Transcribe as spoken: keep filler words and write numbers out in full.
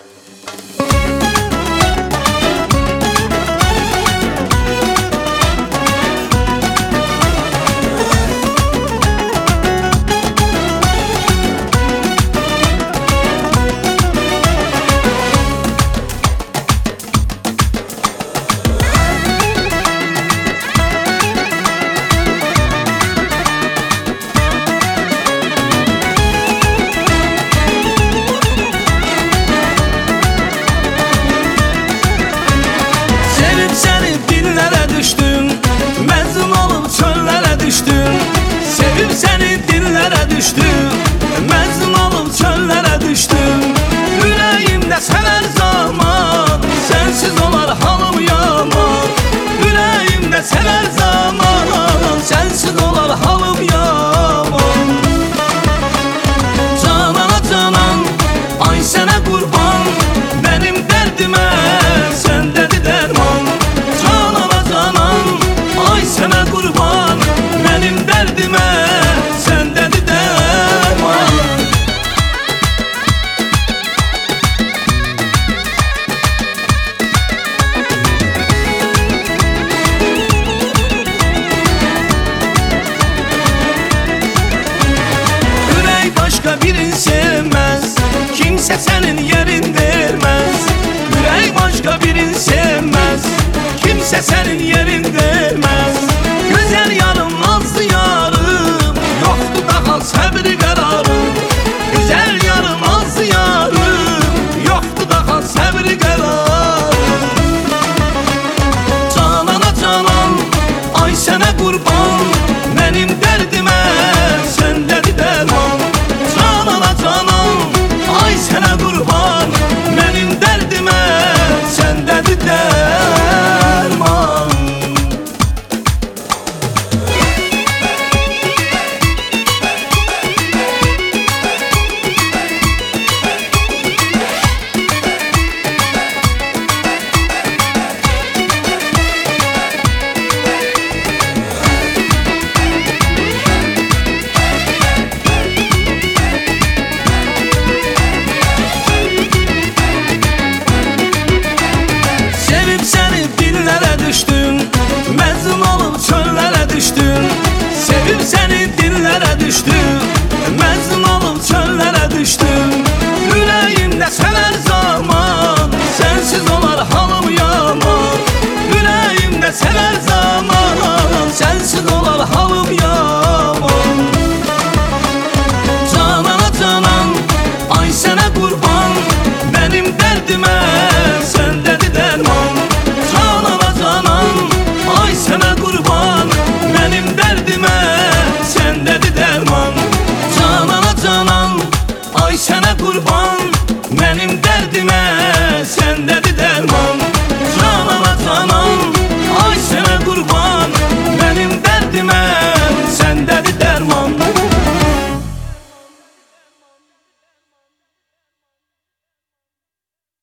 Sevip seni dillere düştüm, mezun olup çöllere düştüm. Yüreğimde sever zaman, sensiz olar halım yaman. Yüreğimde sever zaman, sensiz olar halım yaman. Canana canan, ay sana kurban, benim derdime sendedi derman. Canana canan, ay sana kurban, benim derdime sendedi derman. Yürek başka birini sevmez, kimse senin yerin vermez. Yürek başka birini sevmez, kimse senin yerin